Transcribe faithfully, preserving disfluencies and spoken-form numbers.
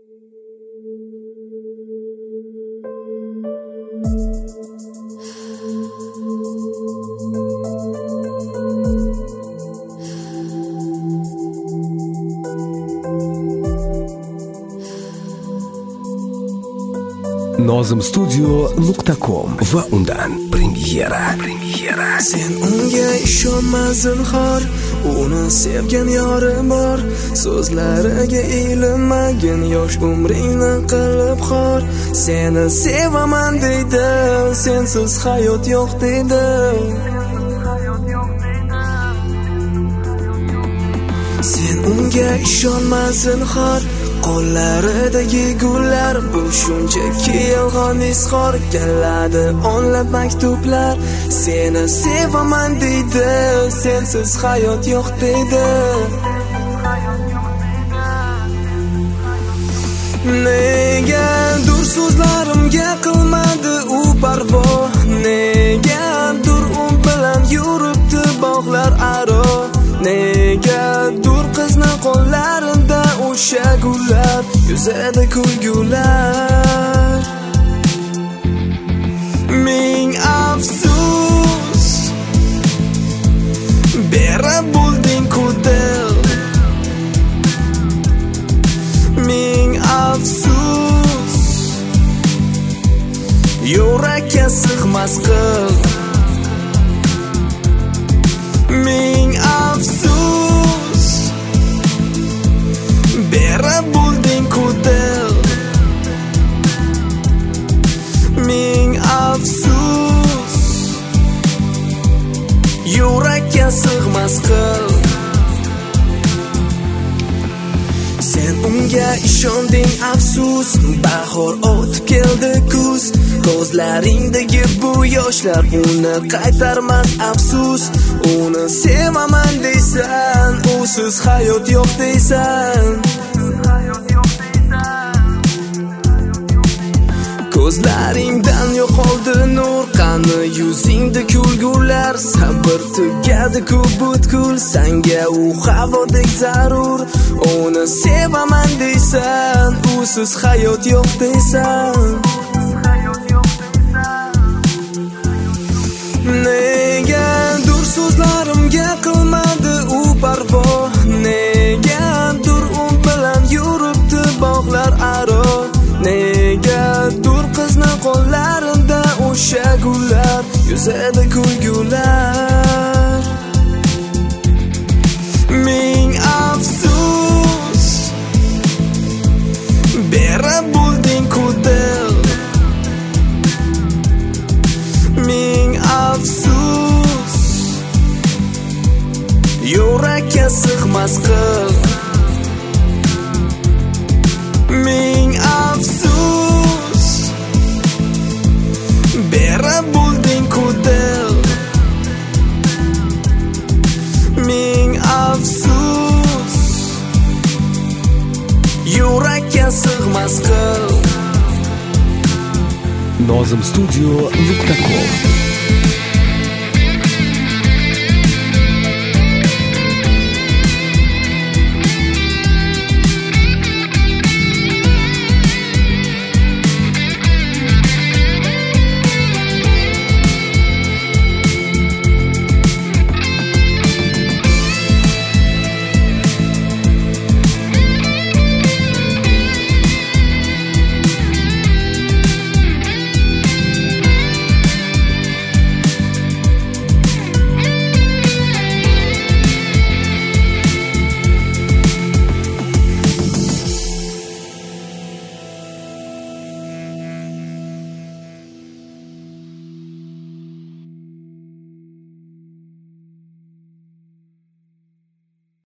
nozim studio nuqta com va undan premyera. Premyera. Sen unga ishonma zinhor, uni sevgan yorim bor. So'zlariga ilinmagin, yosh umringni qilib xor. Seni sevaman deydi, sensiz hayot yo'q deydi. Sen unga ishonma zinhor, qo'llaridagi gullar bu shunchaki yolg'on izhor. Keladi o'nlab maktublar, seni sevaman deydi, sensiz hayot yo'q deydi. Negadir so'zlarimga qilmadi u parvo, negadir u bilan yuribdi bog'lar aro. Negadir qizni qo'llarida o'sha gullar, yuzida kulgular. Ming afsus, berib bo'lding-ku dil. Ming afsus, yurakka sig'mas qil. Ming afsus, berib bo'lding-ku dil. Ming afsus, yurakka sig'mas qil. Sen unga ishonding afsus, bahor o'tib keldi kuz. Ko'zlaringdagi bu yoshlar uni qaytarmas afsus. Uni sevaman deysan, usiz hayot yo'q deysan. Ko'zlaringdan yo'qoldi nur, qani yuzingda kulgular. Sabr tugadi-ku butkul, senga u havodek zarur. Uni sevaman deysan, usiz hayot yo'q deysan. Negadir so'zlarimga qilmadi u parvo, negadir u bilan yuribdi bog'lar aro. Negadir qizni qo'llarida o'sha gullar, yuzida kulgular. Ming afsus, berib bo'lding-ku dil. Ming afsus, yurakka sig'mas qil. Ming afsus, berib bo'lding-ku dil. Ming afsus, yurakka sig'mas qil. nozim studio nuqta com